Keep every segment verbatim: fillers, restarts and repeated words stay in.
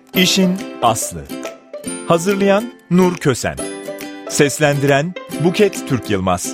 İşin aslı. Hazırlayan Nur Kösen. Seslendiren Buket Türk Yılmaz.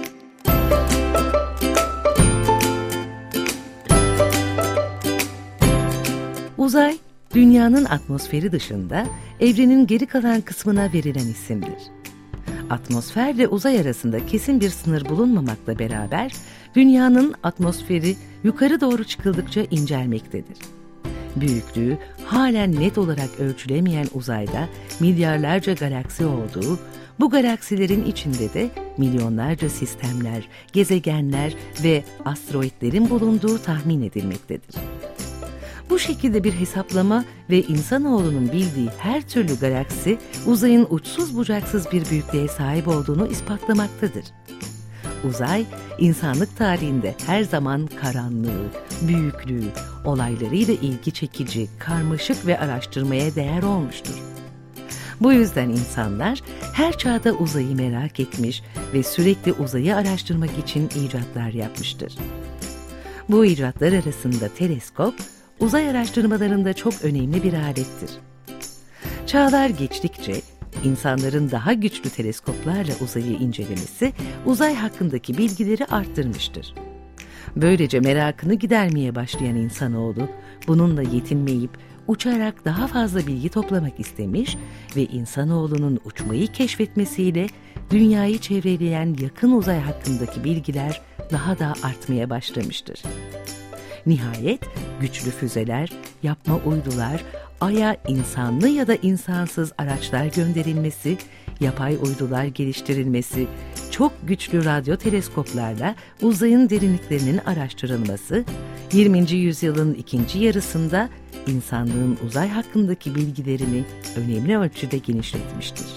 Uzay, dünyanın atmosferi dışında evrenin geri kalan kısmına verilen isimdir. Atmosferle uzay arasında kesin bir sınır bulunmamakla beraber, dünyanın atmosferi yukarı doğru çıkıldıkça incelmektedir. Büyüklüğü halen net olarak ölçülemeyen uzayda milyarlarca galaksi olduğu, bu galaksilerin içinde de milyonlarca sistemler, gezegenler ve asteroidlerin bulunduğu tahmin edilmektedir. Bu şekilde bir hesaplama ve insanoğlunun bildiği her türlü galaksi uzayın uçsuz bucaksız bir büyüklüğe sahip olduğunu ispatlamaktadır. Uzay, insanlık tarihinde her zaman karanlığı, büyüklüğü, olaylarıyla ilgi çekici, karmaşık ve araştırmaya değer olmuştur. Bu yüzden insanlar her çağda uzayı merak etmiş ve sürekli uzayı araştırmak için icatlar yapmıştır. Bu icatlar arasında teleskop, uzay araştırmalarında çok önemli bir alettir. Çağlar geçtikçe insanların daha güçlü teleskoplarla uzayı incelemesi uzay hakkındaki bilgileri arttırmıştır. Böylece merakını gidermeye başlayan insanoğlu bununla yetinmeyip uçarak daha fazla bilgi toplamak istemiş ve insanoğlunun uçmayı keşfetmesiyle dünyayı çevreleyen yakın uzay hakkındaki bilgiler daha da artmaya başlamıştır. Nihayet güçlü füzeler, yapma uydular, Ay'a insanlı ya da insansız araçlar gönderilmesi, yapay uydular geliştirilmesi, çok güçlü radyo teleskoplarla uzayın derinliklerinin araştırılması, yirminci yüzyılın ikinci yarısında insanlığın uzay hakkındaki bilgilerini önemli ölçüde genişletmiştir.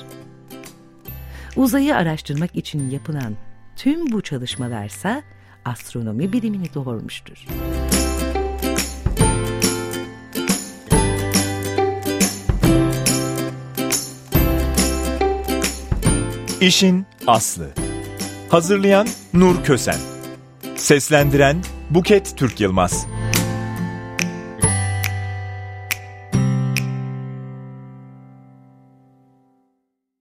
Uzayı araştırmak için yapılan tüm bu çalışmalarsa astronomi bilimini doğurmuştur. İşin aslı. Hazırlayan Nur Kösen. Seslendiren Buket Türk Yılmaz.